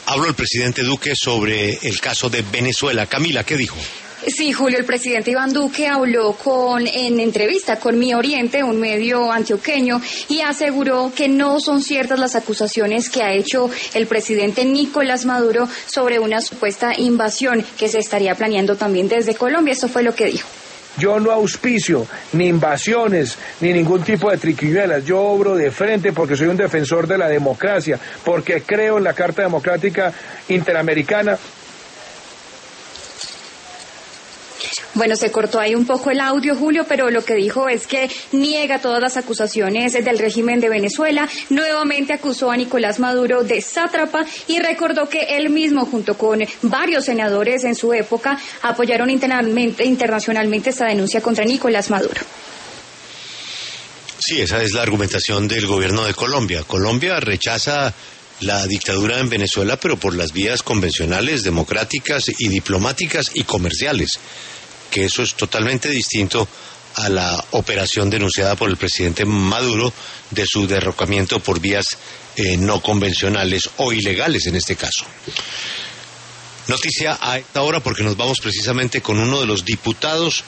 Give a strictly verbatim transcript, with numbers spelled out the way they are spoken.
Habló el presidente Duque sobre el caso de Venezuela. Camila, ¿qué dijo? Sí, Julio, el presidente Iván Duque habló con, en entrevista con Mi Oriente, un medio antioqueño, y aseguró que no son ciertas las acusaciones que ha hecho el presidente Nicolás Maduro sobre una supuesta invasión que se estaría planeando también desde Colombia. Eso fue lo que dijo. Yo no auspicio ni invasiones, ni ningún tipo de triquiñuelas. Yo obro de frente porque soy un defensor de la democracia, porque creo en la Carta Democrática Interamericana. Bueno, se cortó ahí un poco el audio, Julio, pero lo que dijo es que niega todas las acusaciones del régimen de Venezuela. Nuevamente acusó a Nicolás Maduro de sátrapa y recordó que él mismo, junto con varios senadores en su época, apoyaron internamente, internacionalmente esta denuncia contra Nicolás Maduro. Sí, esa es la argumentación del gobierno de Colombia. Colombia rechaza la dictadura en Venezuela, pero por las vías convencionales, democráticas y diplomáticas y comerciales, que eso es totalmente distinto a la operación denunciada por el presidente Maduro de su derrocamiento por vías eh, no convencionales o ilegales en este caso. Noticia a esta hora porque nos vamos precisamente con uno de los diputados